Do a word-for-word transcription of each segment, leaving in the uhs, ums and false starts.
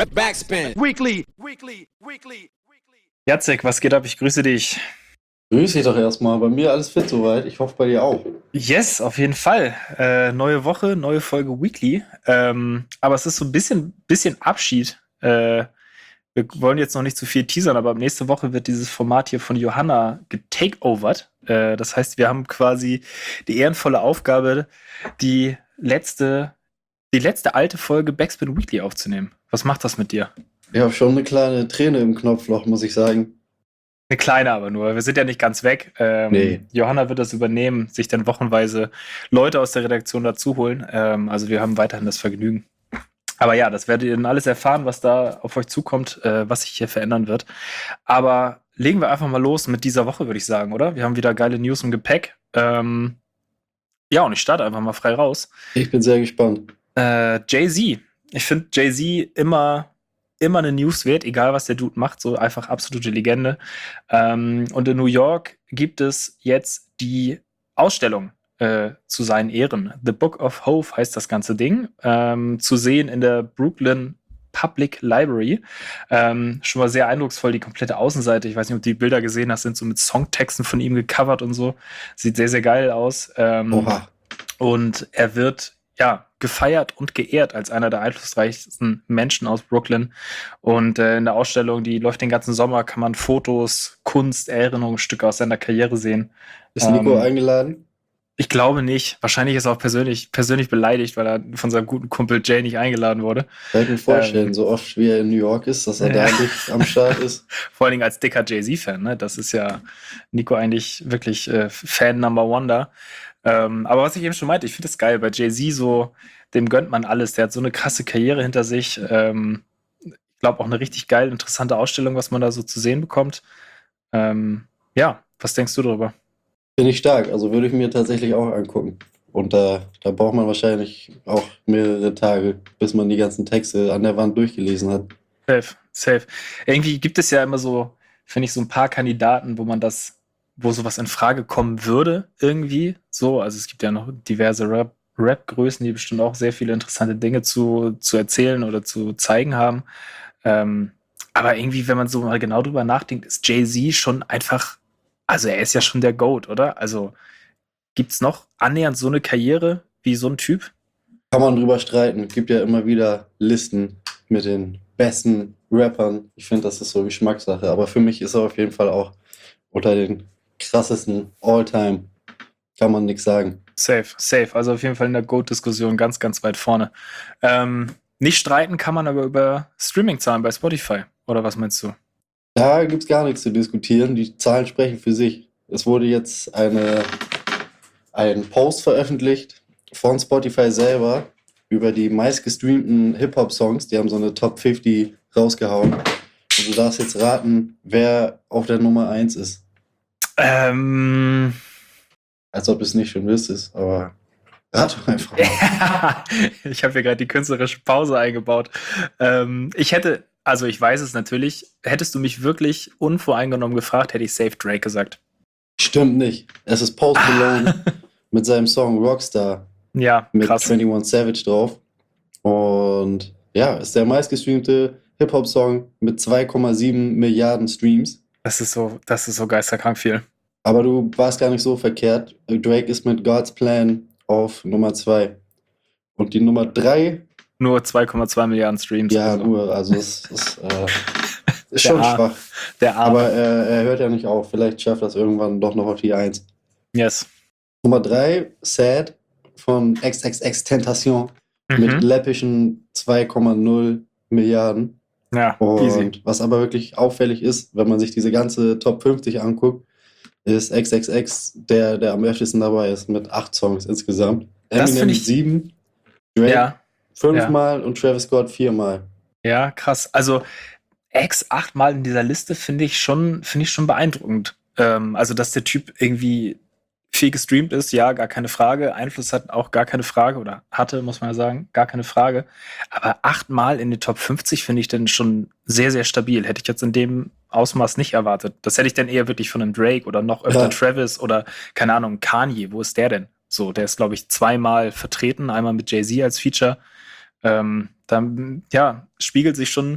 Backspin. Weekly. Weekly. Weekly. Jacek, was geht ab? Ich grüße dich. Grüß dich doch erstmal. Bei mir alles fit soweit. Ich hoffe bei dir auch. Yes, auf jeden Fall. Äh, neue Woche, neue Folge Weekly. Ähm, aber es ist so ein bisschen, bisschen Abschied. Äh, wir wollen jetzt noch nicht zu viel teasern, aber nächste Woche wird dieses Format hier von Johanna getakeovert. Äh, das heißt, wir haben quasi die ehrenvolle Aufgabe, die letzte, die letzte alte Folge Backspin Weekly aufzunehmen. Was macht das mit dir? Ich habe schon eine kleine Träne im Knopfloch, muss ich sagen. Eine kleine aber nur. Wir sind ja nicht ganz weg. Ähm, Nee. Johanna wird das übernehmen, sich dann wochenweise Leute aus der Redaktion dazu holen. Ähm, also wir haben weiterhin das Vergnügen. Aber ja, das werdet ihr dann alles erfahren, was da auf euch zukommt, äh, was sich hier verändern wird. Aber legen wir einfach mal los mit dieser Woche, würde ich sagen, oder? Wir haben wieder geile News im Gepäck. Ähm, ja, und ich starte einfach mal frei raus. Ich bin sehr gespannt. Äh, Jay-Z. Ich finde Jay-Z immer, immer eine News wert, egal was der Dude macht, so einfach absolute Legende. Ähm, und in New York gibt es jetzt die Ausstellung äh, zu seinen Ehren. The Book of Hove heißt das ganze Ding. Ähm, zu sehen in der Brooklyn Public Library. Ähm, schon mal sehr eindrucksvoll, die komplette Außenseite. Ich weiß nicht, ob du die Bilder gesehen hast, sind so mit Songtexten von ihm gecovert und so. Sieht sehr, sehr geil aus. Ähm, Oha. Und er wird ja gefeiert und geehrt als einer der einflussreichsten Menschen aus Brooklyn. Und äh, in der Ausstellung, die läuft den ganzen Sommer, kann man Fotos, Kunst, Erinnerungsstücke aus seiner Karriere sehen. Ist Nico Ähm, eingeladen? Ich glaube nicht. Wahrscheinlich ist er auch persönlich, persönlich beleidigt, weil er von seinem guten Kumpel Jay nicht eingeladen wurde. Kann ich mir vorstellen, Ähm, so oft wie er in New York ist, dass er da Ja. nicht am Start ist. Vor allen Dingen als dicker Jay-Z-Fan, ne? Das ist ja Nico eigentlich wirklich äh, Fan Number One da. Ähm, aber was ich eben schon meinte, ich finde das geil. Bei Jay-Z so, dem gönnt man alles. Der hat so eine krasse Karriere hinter sich. Ähm, ich glaube auch eine richtig geil, interessante Ausstellung, was man da so zu sehen bekommt. Ähm, ja, was denkst du darüber? Finde ich stark. Also würde ich mir tatsächlich auch angucken. Und da, da braucht man wahrscheinlich auch mehrere Tage, bis man die ganzen Texte an der Wand durchgelesen hat. Safe, safe. Irgendwie gibt es ja immer so, finde ich, so ein paar Kandidaten, wo man das, wo sowas in Frage kommen würde, irgendwie. So, also es gibt ja noch diverse Rap, Rap-Größen, die bestimmt auch sehr viele interessante Dinge zu, zu erzählen oder zu zeigen haben. Ähm, aber irgendwie, wenn man so mal genau drüber nachdenkt, ist Jay-Z schon einfach, also er ist ja schon der GOAT, oder? Also gibt's noch annähernd so eine Karriere wie so ein Typ? Kann man drüber streiten. Gibt ja immer wieder Listen mit den besten Rappern. Ich finde, das ist so Geschmackssache. Aber für mich ist er auf jeden Fall auch unter den krassesten All-Time. Kann man nichts sagen. Safe, safe. Also auf jeden Fall in der GOAT-Diskussion ganz, ganz weit vorne. Ähm, nicht streiten kann man aber über Streaming-Zahlen bei Spotify. Oder was meinst du? Da gibt es gar nichts zu diskutieren. Die Zahlen sprechen für sich. Es wurde jetzt eine, ein Post veröffentlicht von Spotify selber über die meistgestreamten Hip-Hop-Songs. Die haben so eine Top fünfzig rausgehauen. Und du darfst jetzt raten, wer auf der Nummer eins ist. Ähm, Als ob du es nicht schon wüsstest, aber rat doch einfach mal. ich habe hier gerade die künstlerische Pause eingebaut. Ähm, ich hätte, also ich weiß es natürlich, hättest du mich wirklich unvoreingenommen gefragt, hätte ich Safe Drake gesagt. Stimmt nicht. Es ist Post Malone mit seinem Song Rockstar Ja, mit krass. einundzwanzig Savage drauf. Und ja, ist der meistgestreamte Hip-Hop-Song mit zwei Komma sieben Milliarden Streams. Das ist so, das ist so geisterkrank viel. Aber du warst gar nicht so verkehrt. Drake ist mit God's Plan auf Nummer zwei. Und die Nummer drei, Nur zwei Komma zwei Milliarden Streams. ja, also. nur, also es ist, äh, ist Der schon Ar- schwach. Der Arme. Aber er, er hört ja nicht auf. Vielleicht schafft das irgendwann doch noch auf die eins. Yes. Nummer drei, Sad von X X X Tentation mit Mhm. läppischen zwei Komma null Milliarden. Ja, Und easy. was aber wirklich auffällig ist, wenn man sich diese ganze Top fünfzig anguckt, ist X X X der, der am öftesten dabei ist, mit acht Songs insgesamt. Das Eminem find ich- sieben, Drake Ja, fünfmal und Travis Scott viermal. ja, krass. Also X achtmal in dieser Liste finde ich schon, finde ich schon beeindruckend. Ähm, also, dass der Typ irgendwie viel gestreamt ist, ja, gar keine Frage. Einfluss hat auch gar keine Frage oder hatte, muss man ja sagen, gar keine Frage. Aber achtmal in die Top fünfzig finde ich dann schon sehr, sehr stabil. Hätte ich jetzt in dem Ausmaß nicht erwartet. Das hätte ich dann eher wirklich von einem Drake oder noch öfter Ja. Travis oder, keine Ahnung, Kanye. Wo ist der denn? So, der ist, glaube ich, zweimal vertreten. Einmal mit Jay-Z als Feature. Ähm, dann, ja, spiegelt sich schon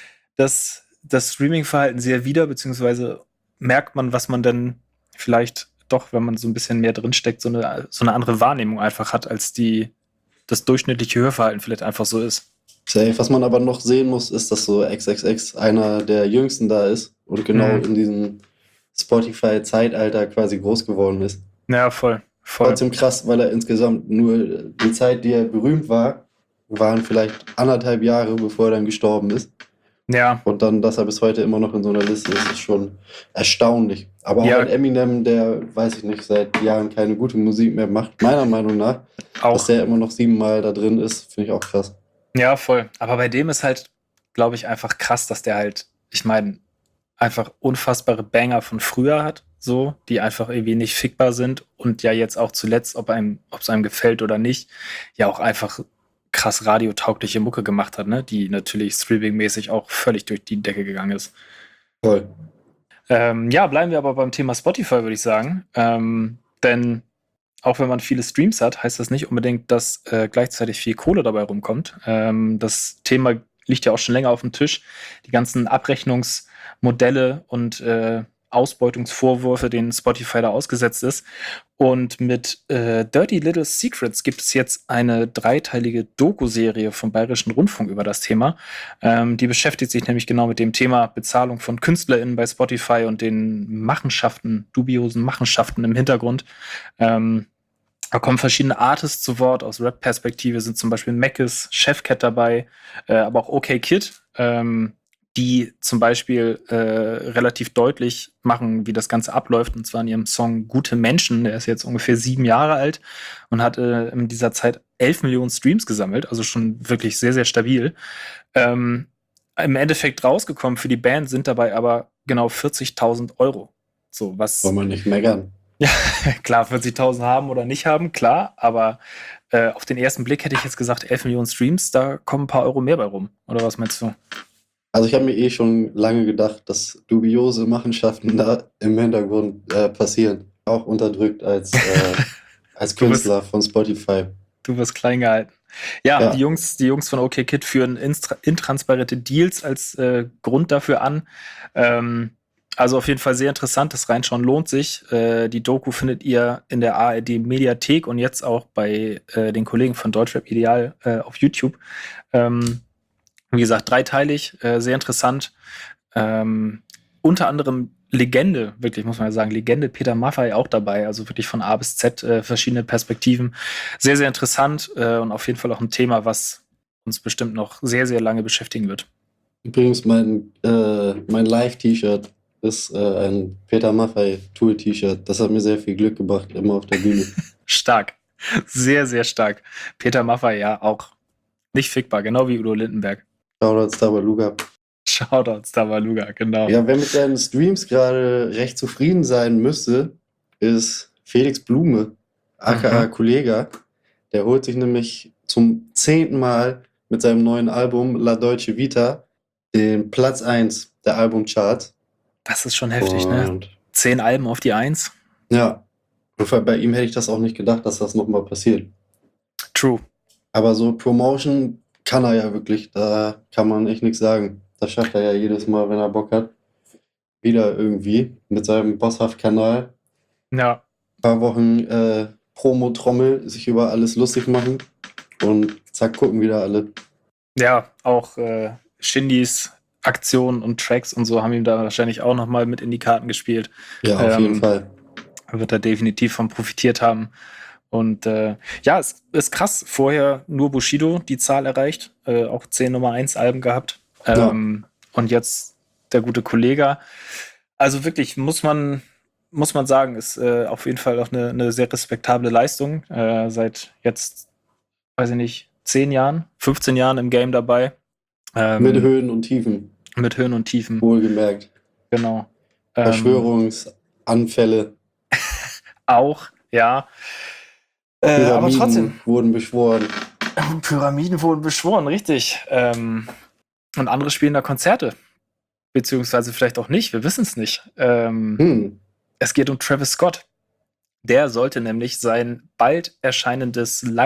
das, das Streaming-Verhalten sehr wider, beziehungsweise merkt man, was man denn vielleicht doch, wenn man so ein bisschen mehr drinsteckt, so eine, so eine andere Wahrnehmung einfach hat, als die das durchschnittliche Hörverhalten vielleicht einfach so ist. Safe. Was man aber noch sehen muss, ist, dass so X X X einer der jüngsten da ist und genau Mhm. in diesem Spotify-Zeitalter quasi groß geworden ist. Ja, voll. voll. Trotzdem krass, weil er insgesamt nur die Zeit, die er berühmt war, waren vielleicht anderthalb Jahre, bevor er dann gestorben ist. Ja, Und dann, dass er bis heute immer noch in so einer Liste ist, ist schon erstaunlich. Aber auch Ja. ein Eminem, der, weiß ich nicht, seit Jahren keine gute Musik mehr macht, meiner Meinung nach, dass auch. der immer noch siebenmal da drin ist, finde ich auch krass. Ja, voll. Aber bei dem ist halt, glaube ich, einfach krass, dass der halt, ich meine, einfach unfassbare Banger von früher hat, so, die einfach irgendwie nicht fickbar sind und ja jetzt auch zuletzt, ob einem, ob es einem gefällt oder nicht, ja auch einfach krass radiotaugliche Mucke gemacht hat, ne, die natürlich streamingmäßig auch völlig durch die Decke gegangen ist. Voll. Ähm, ja, bleiben wir aber beim Thema Spotify, würde ich sagen. Ähm, denn auch wenn man viele Streams hat, heißt das nicht unbedingt, dass äh, gleichzeitig viel Kohle dabei rumkommt. Ähm, das Thema liegt ja auch schon länger auf dem Tisch. Die ganzen Abrechnungsmodelle und äh, Ausbeutungsvorwürfe, denen Spotify da ausgesetzt ist. Und mit äh, Dirty Little Secrets gibt es jetzt eine dreiteilige Doku-Serie vom Bayerischen Rundfunk über das Thema. Ähm, die beschäftigt sich nämlich genau mit dem Thema Bezahlung von KünstlerInnen bei Spotify und den Machenschaften, dubiosen Machenschaften im Hintergrund. Ähm, Da kommen verschiedene Artists zu Wort. Aus Rap-Perspektive sind zum Beispiel Mackes, Chefcat dabei, äh, aber auch OK Kid, ähm, die zum Beispiel äh, relativ deutlich machen, wie das Ganze abläuft. Und zwar in ihrem Song Gute Menschen. Der ist jetzt ungefähr sieben Jahre alt und hat äh, in dieser Zeit elf Millionen Streams gesammelt. Also schon wirklich sehr, sehr stabil. Ähm, Im Endeffekt rausgekommen für die Band sind dabei aber genau vierzigtausend Euro. So, was. Soll man nicht meckern. Ja, klar, vierzigtausend haben oder nicht haben, klar, aber äh, auf den ersten Blick hätte ich jetzt gesagt, elf Millionen Streams, da kommen ein paar Euro mehr bei rum. Oder was meinst du? Also ich habe mir eh schon lange gedacht, dass dubiose Machenschaften da im Hintergrund äh, passieren. Auch unterdrückt als, äh, als Du bist- Künstler von Spotify. Du wirst klein gehalten. Ja, Ja. Die, Jungs, die Jungs von OK Kid führen instra- intransparente Deals als äh, Grund dafür an. Ähm, also auf jeden Fall sehr interessant, das Reinschauen lohnt sich. Äh, die Doku findet ihr in der A R D-Mediathek und jetzt auch bei äh, den Kollegen von Deutschrap Ideal äh, auf YouTube. Ähm, wie gesagt, dreiteilig, äh, sehr interessant. Ähm, unter anderem Legende, wirklich muss man ja sagen, Legende Peter Maffay auch dabei, also wirklich von A bis Z äh, verschiedene Perspektiven. Sehr, sehr interessant äh, und auf jeden Fall auch ein Thema, was uns bestimmt noch sehr, sehr lange beschäftigen wird. Übrigens, mein, äh, mein Live-T-Shirt ist äh, ein Peter Maffay Tour-T-Shirt. Das hat mir sehr viel Glück gebracht, immer auf der Bühne. Stark. Sehr, sehr stark. Peter Maffay, ja, auch nicht fickbar, genau wie Udo Lindenberg. Shoutouts Tabaluga. Shoutouts Tabaluga, genau. Ja, wer mit seinen Streams gerade recht zufrieden sein müsste, ist Felix Blume, aka Mhm. Kollega. Der holt sich nämlich zum zehnten Mal mit seinem neuen Album La Dolce Vita den Platz eins der Albumcharts. Das ist schon heftig, ne? Und Zehn Alben auf die Eins. ja, und vor allem bei ihm hätte ich das auch nicht gedacht, dass das nochmal passiert. True. Aber so Promotion kann er ja wirklich, da kann man echt nichts sagen. Das schafft er ja jedes Mal, wenn er Bock hat. Wieder irgendwie mit seinem Bosshaft-Kanal. Ja, Ein paar Wochen äh, Promo-Trommel, sich über alles lustig machen und zack, gucken wieder alle. ja, auch äh, Shindys Aktionen und Tracks und so haben ihm da wahrscheinlich auch noch mal mit in die Karten gespielt. Ja, auf Ähm, jeden Fall. Wird er definitiv von profitiert haben. Und äh, ja, es ist krass. Vorher nur Bushido die Zahl erreicht, äh, auch zehn Nummer eins Alben gehabt. Ähm, Und jetzt der gute Kollege. Also wirklich, muss man, muss man sagen, ist äh, auf jeden Fall auch eine, eine sehr respektable Leistung. Äh, seit jetzt, weiß ich nicht, zehn Jahren, fünfzehn Jahren im Game dabei. Ähm, Mit Höhen und Tiefen, mit Höhen und Tiefen, wohlgemerkt. genau. Ähm, Verschwörungsanfälle, auch, ja. Äh, aber Pyramiden trotzdem, wurden beschworen. Pyramiden wurden beschworen, richtig. Ähm, und andere spielen da Konzerte. Beziehungsweise vielleicht auch nicht, wir wissen es nicht. Ähm, Hm, Es geht um Travis Scott. Der sollte nämlich sein bald erscheinendes, lang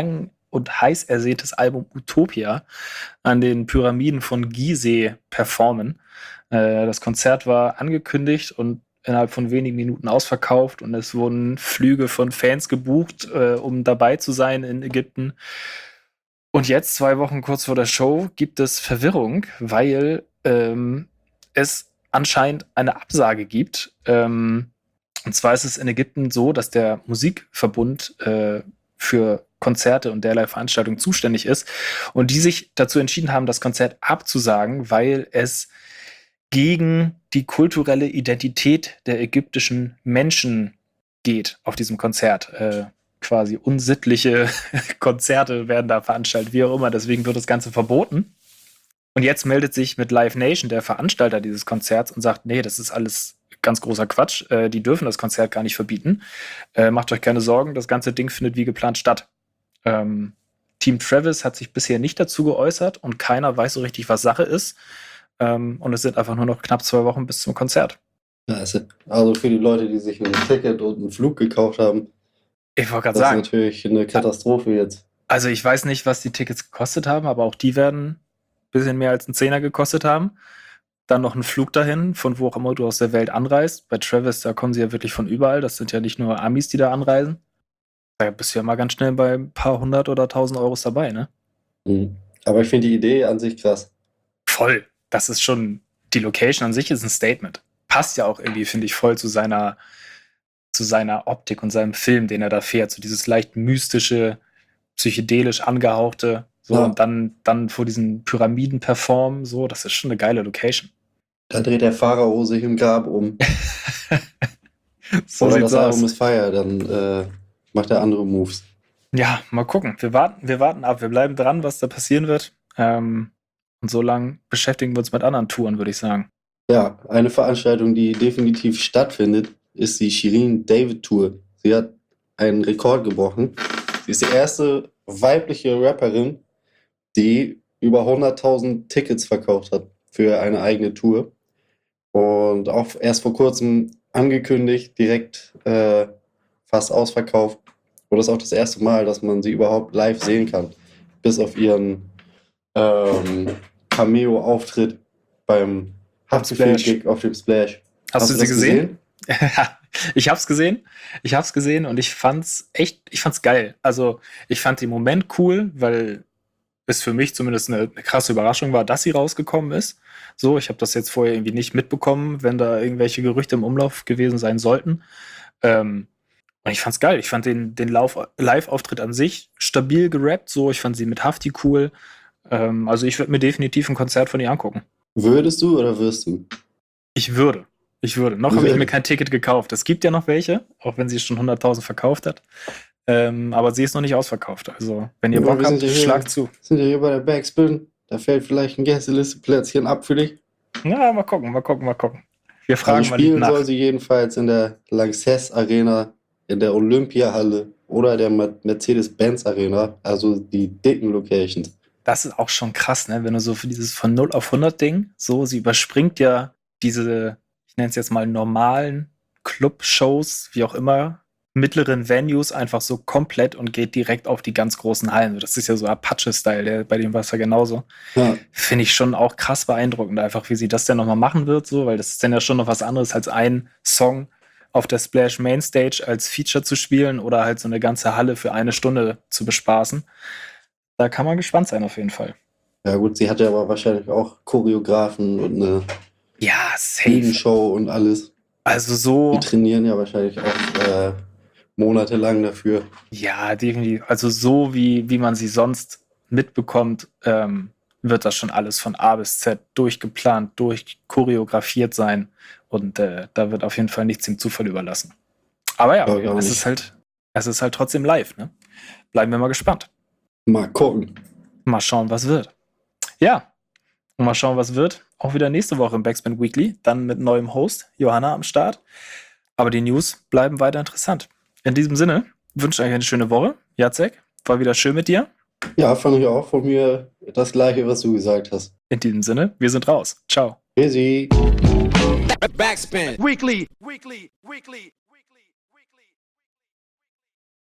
und heiß ersehntes Album Utopia an den Pyramiden von Gizeh performen. Äh, das Konzert war angekündigt und innerhalb von wenigen Minuten ausverkauft und es wurden Flüge von Fans gebucht, äh, um dabei zu sein in Ägypten. Und jetzt, zwei Wochen kurz vor der Show, gibt es Verwirrung, weil ähm, es anscheinend eine Absage gibt. Ähm, und zwar ist es in Ägypten so, dass der Musikverbund äh, für Konzerte und derlei Veranstaltungen zuständig ist und die sich dazu entschieden haben, das Konzert abzusagen, weil es gegen die kulturelle Identität der ägyptischen Menschen geht auf diesem Konzert. Äh, quasi unsittliche Konzerte werden da veranstaltet, wie auch immer. Deswegen wird das Ganze verboten. Und jetzt meldet sich mit Live Nation der Veranstalter dieses Konzerts und sagt, nee, das ist alles ganz großer Quatsch. Äh, die dürfen das Konzert gar nicht verbieten. Äh, macht euch keine Sorgen, das ganze Ding findet wie geplant statt. Ähm, Team Travis hat sich bisher nicht dazu geäußert und keiner weiß so richtig, was Sache ist. Ähm, und es sind einfach nur noch knapp zwei Wochen bis zum Konzert. Also für die Leute, die sich ein Ticket und einen Flug gekauft haben, Ich wollte gerade das sagen, ist natürlich eine Katastrophe jetzt. also ich weiß nicht, was die Tickets gekostet haben, aber auch die werden ein bisschen mehr als einen Zehner gekostet haben. Dann noch ein Flug dahin, von wo auch immer du aus der Welt anreist. Bei Travis, da kommen sie ja wirklich von überall. Das sind ja nicht nur Amis, die da anreisen. Da bist du ja mal ganz schnell bei ein paar hundert oder tausend Euros dabei, ne? Mhm. Aber ich finde die Idee an sich krass. Voll. Das ist schon, die Location an sich ist ein Statement. Passt ja auch irgendwie, finde ich, voll zu seiner, zu seiner Optik und seinem Film, den er da fährt. So dieses leicht mystische, psychedelisch angehauchte. So, Ja. und dann, dann vor diesen Pyramiden performen. So, das ist schon eine geile Location. Da dreht der Pharao sich im Grab um. So Oder sieht's das Album aus. ist Fire, dann äh, macht er andere Moves. Ja, mal gucken. Wir warten, wir warten ab. Wir bleiben dran, was da passieren wird. Ähm, und so lange beschäftigen wir uns mit anderen Touren, würde ich sagen. Ja, eine Veranstaltung, die definitiv stattfindet, ist die Shirin David Tour. Sie hat einen Rekord gebrochen. Sie ist die erste weibliche Rapperin, die über hunderttausend Tickets verkauft hat für eine eigene Tour. Und auch erst vor kurzem angekündigt, direkt äh, fast ausverkauft. Und das ist auch das erste Mal, dass man sie überhaupt live sehen kann. Bis auf ihren ähm, Cameo-Auftritt beim Haftbefehl-Gig auf dem Splash. Hast, du sie das gesehen? Ich hab's gesehen. Ich hab's gesehen und ich fand's echt, ich fand's geil. Also, ich fand den Moment cool, weil es für mich zumindest eine, eine krasse Überraschung war, dass sie rausgekommen ist. So, ich habe das jetzt vorher irgendwie nicht mitbekommen, wenn da irgendwelche Gerüchte im Umlauf gewesen sein sollten. Ähm, und ich fand's geil. Ich fand den, den Lauf- Live-Auftritt an sich stabil gerappt. So, ich fand sie mit Hafti cool. Ähm, also, ich würde mir definitiv ein Konzert von ihr angucken. Würdest du oder wirst du? Ich würde. Ich würde. Noch habe ich Würde. mir kein Ticket gekauft. Es gibt ja noch welche, auch wenn sie schon hunderttausend verkauft hat. Ähm, aber sie ist noch nicht ausverkauft. Also, wenn ihr Ja, Bock wir habt, sind ja hier. schlagt zu. Sind ja hier bei der Backspin. Da fällt vielleicht ein Gästeliste-Plätzchen ab für dich. Ja, mal gucken, mal gucken, mal gucken. Wir fragen Also mal lieb spielen nach. soll sie jedenfalls in der Lanxess Arena, in der Olympiahalle oder der Mer- Mercedes-Benz Arena, also die dicken Locations. Das ist auch schon krass, ne? Wenn du so für dieses von null auf hundert Ding, so, sie überspringt ja diese, ich nenne es jetzt mal normalen Club-Shows, wie auch immer, mittleren Venues einfach so komplett und geht direkt auf die ganz großen Hallen. Das ist ja so Apache-Style, der, bei dem war es ja genauso. Ja, Finde ich schon auch krass beeindruckend, einfach wie sie das dann nochmal machen wird, so, weil das ist dann ja schon noch was anderes als ein Song auf der Splash Mainstage als Feature zu spielen oder halt so eine ganze Halle für eine Stunde zu bespaßen. Da kann man gespannt sein auf jeden Fall. ja gut, sie hat ja aber wahrscheinlich auch Choreografen und eine Ja, safe. Bühnenshow und alles. Also so, Die trainieren ja wahrscheinlich auch äh, monatelang dafür. ja, definitiv. Also so wie, wie man sie sonst mitbekommt, ähm, wird das schon alles von A bis Z durchgeplant, durchchoreografiert sein. Und äh, da wird auf jeden Fall nichts dem Zufall überlassen. Aber ja, Glaub ich auch es nicht. ist halt, es ist halt trotzdem live, ne? Bleiben wir mal gespannt. Mal gucken. Mal schauen, was wird. Ja, und mal schauen, was wird. Auch wieder nächste Woche im Backspin Weekly, dann mit neuem Host, Johanna am Start. Aber die News bleiben weiter interessant. In diesem Sinne, wünsche euch eine schöne Woche. Jacek, war wieder schön mit dir. Ja, fand ich auch von mir das Gleiche, was du gesagt hast. In diesem Sinne, wir sind raus. Ciao. Busy. Backspin. Weekly. Weekly. Weekly.